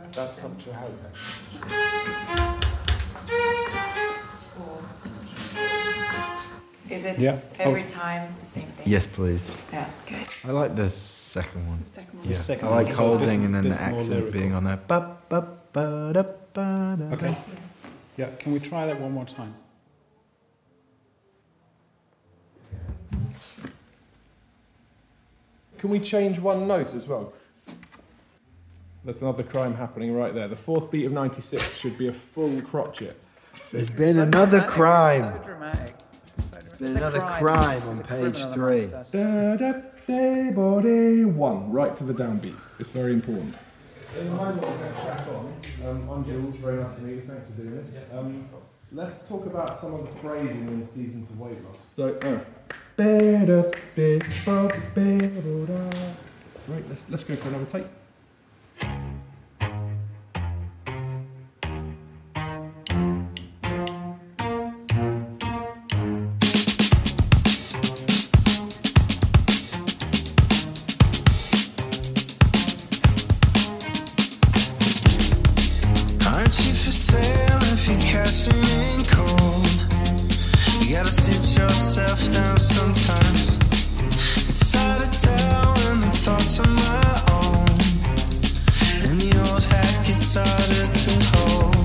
That's up to Helga. Is it every time the same thing? Yes, please. Yeah, good. I like the second one. The second one. Yeah. second I like one's a holding bit- and then bit the more accent lyrical. being on there. Ba, ba, ba, da, ba, da. Okay. Yeah, can we try that one more time? Can we change one note as well? There's another crime happening right there. The fourth beat of 96 should be a full crotchet. There's been another crime. So dramatic. Been another crime on page 3. Da, da, da, body, 1, right to the downbeat. It's very important. I'm Jules, very nice to meet you, thanks for doing this. Let's talk about some of the phrasing in Seasons of Weight Loss. So, right, let's go for another take. Aren't you for sale if you're cashing in cold? You gotta sit yourself down sometimes. It's hard to tell when the thoughts are my own, and the old hat gets harder to hold.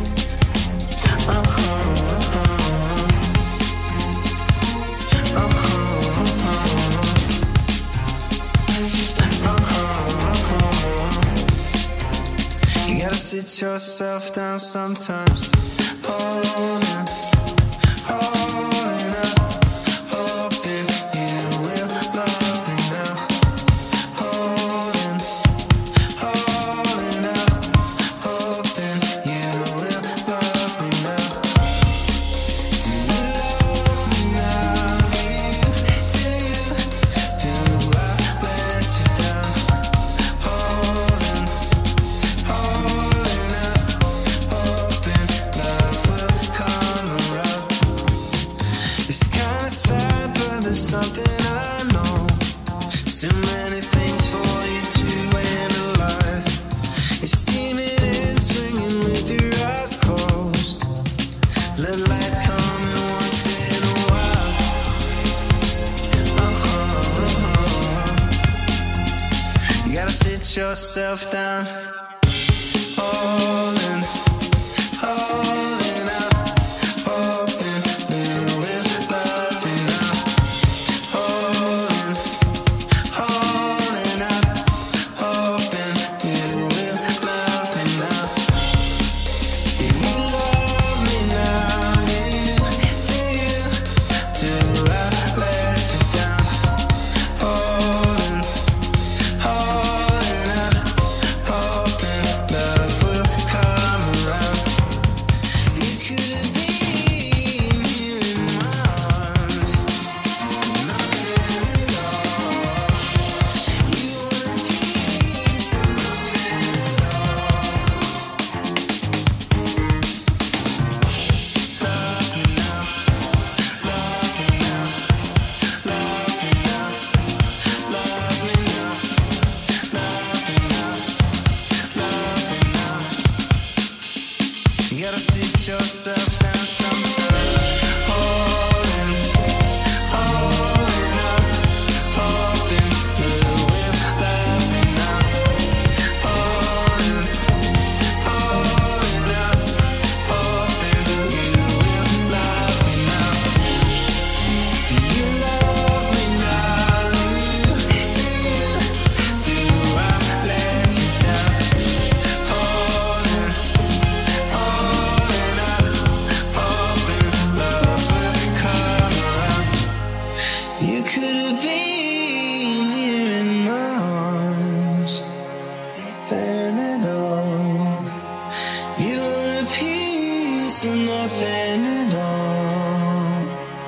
You gotta sit yourself down sometimes. Holding, holding up, hoping you will love me now. Holding, holding up, hoping you will love me now. Do you love me now? Do I let you down? Holding, holding up, hoping love will come around. It's kinda sad, but there's something I know. Still many things for you to analyze. It's steaming and swinging with your eyes closed. Let light come in once in a while. You gotta sit yourself down. Holding, holding up, hoping you will love me now. Holding, holding up, hoping you will love me now. Do you love me now? Do I let you down? Holding, holding up, hoping love will come around. You could have been here in my arms, nothing at all. You were a piece of nothing at all. Love me now, love me now, love me now, love me now, love me now, love me now. You gotta sit yourself down sometimes. Holding, holding up, hoping you will love me now. Holding, holding up, hoping you will love me now. Do you love me now? Do I let you down? Holding, holding up, hoping love will come around. You could have been here in my arms, then at all. You were a piece of nothing at all.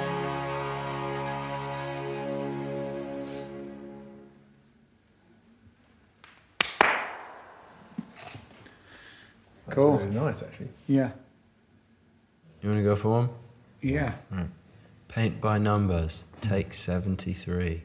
Cool. Really nice, actually. Yeah. You want to go for one? Yeah. Paint by numbers, take 73.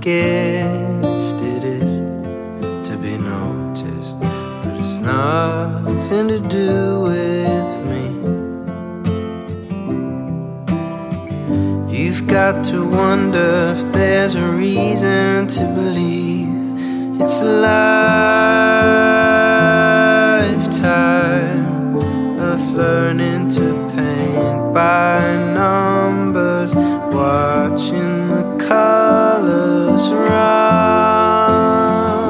gift it is to be noticed, but it's nothing to do with me. You've got to wonder if there's a reason to believe it's a lifetime of learning to paint by numbers, watching the colors run.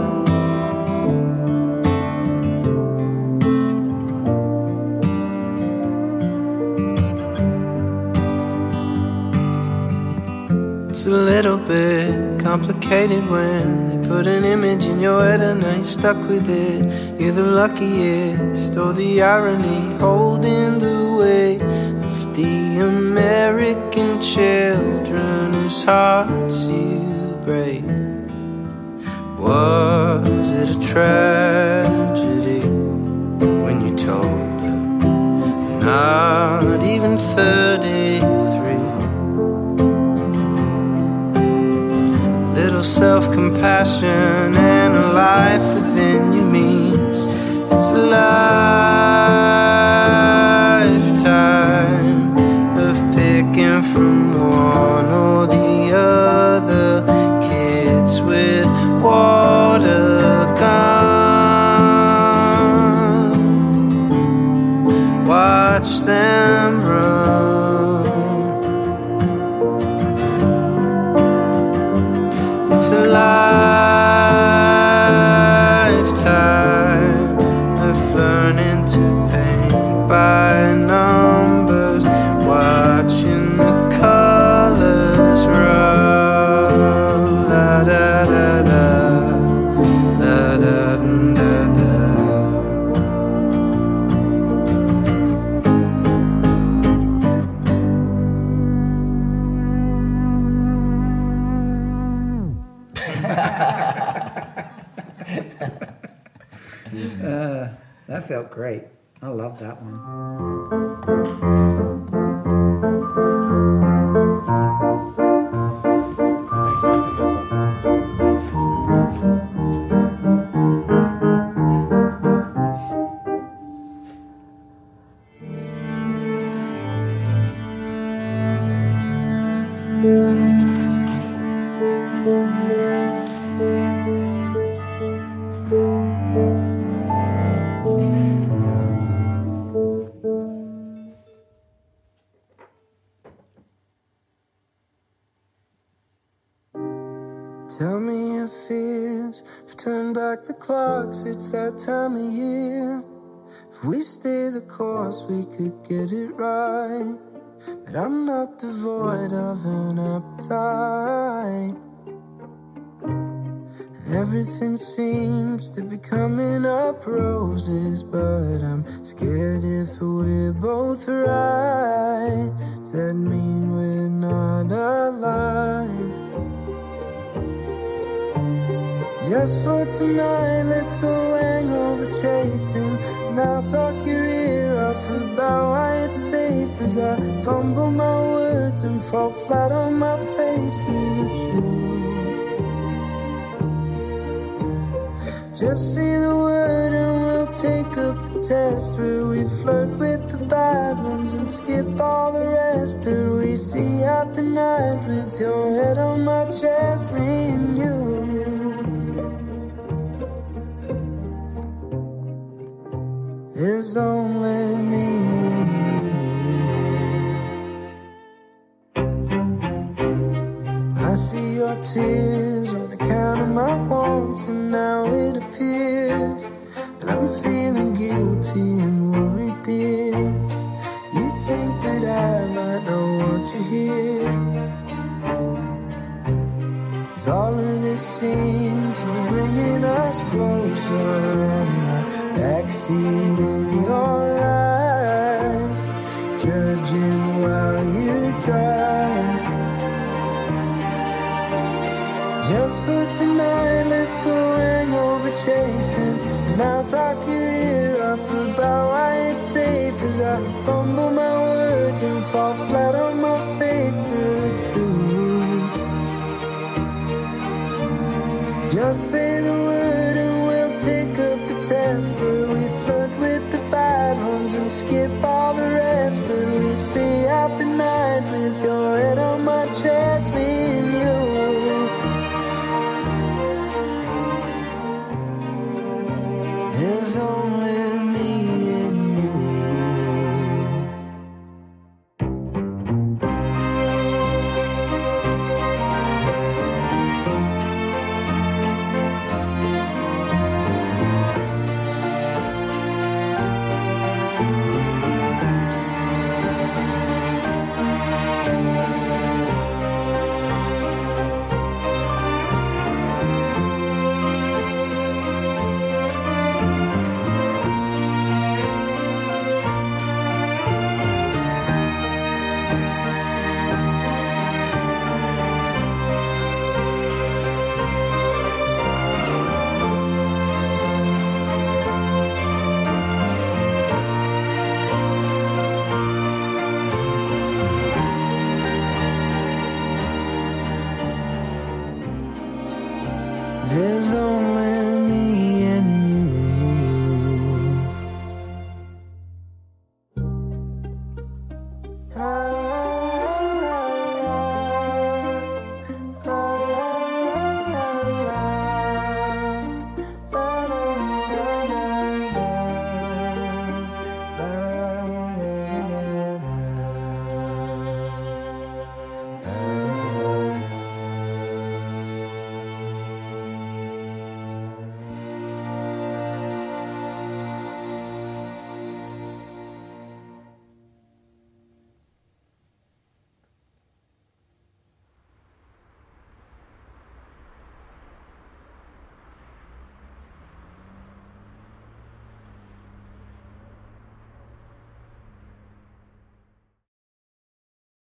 It's a little bit complicated when they put an image in your head and now you're stuck with it. You're the luckiest, or the irony holding the weight of the American children whose hearts you break. Was it a tragedy when you told her not even 33? Little self-compassion and a life within you means it's a lifetime of picking from one or the other, kids with water guns. Watch them run. It's a lifetime of learning to paint by numbers, watching the colors run. La da da da, la da da da. That felt great. I love that one. Tell me your fears, if turn back the clocks, it's that time of year. If we stay the course, we could get it right. But I'm not devoid of an appetite, and everything seems to be coming up roses, but I'm scared if we're both right, does that mean we're not aligned? Just for tonight, let's go hangover chasing, and I'll talk your ear off about why it's safe as I fumble my words and fall flat on my face through the truth. Just say the word and we'll take up the test, where we flirt with the bad ones and skip all the rest. But we see out the night with your head on my chest, me and you. There's only me and you. I see your tears on account of my wants, and now it appears that I'm feeling guilty and worried, dear. You think that I might not want you here, 'cause all of this seems to be bringing us closer, and my backseat in your life, judging while you drive. Just for tonight, let's go hangover chasing, and I'll talk your ear off about why it's safe as I fumble my words and fall flat on my face through the truth. I'll say the word and we'll take up the test. Where we flirt with the bad ones and skip all the rest. But we see out the night with your head on my chest, me and you. There's only me and you. There's only